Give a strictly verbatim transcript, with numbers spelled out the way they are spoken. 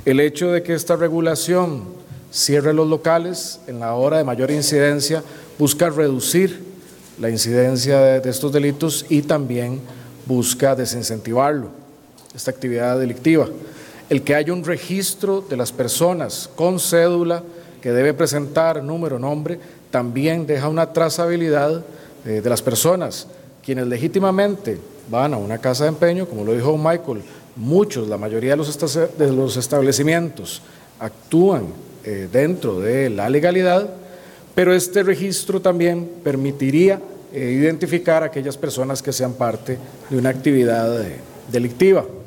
El hecho de que esta regulación cierre los locales en la hora de mayor incidencia busca reducir la incidencia de, de estos delitos y también busca desincentivarlo, esta actividad delictiva. El que haya un registro de las personas con cédula que debe presentar número, nombre, también deja una trazabilidad eh, de las personas, quienes legítimamente van a una casa de empeño, como lo dijo Michael, muchos, la mayoría de los, de los establecimientos actúan eh, dentro de la legalidad, pero este registro también permitiría eh, identificar a aquellas personas que sean parte de una actividad eh, delictiva.